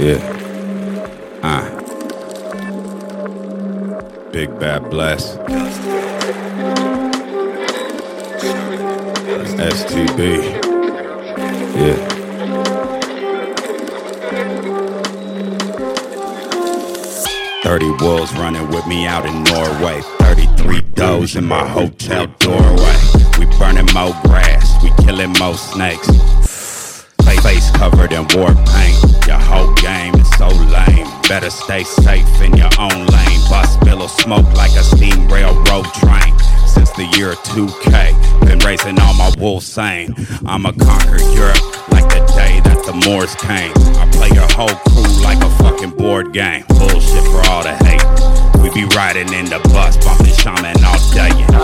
Yeah. Big Bad Bless. STB. Yeah. "30 wolves running with me out in Norway. 33 does in my hotel doorway. We burning more grass, we killing more snakes. Face covered in war paint. Your whole game is so lame. Better stay safe in your own lane. Bus bill of smoke like a steam railroad train. Since the year 2K, been raising all my wolves sane. I'ma conquer Europe like the day that the Moors came. I play your whole crew like a fucking board game. Bullshit for all the hate. We be riding in the bus, bumping shaman all day.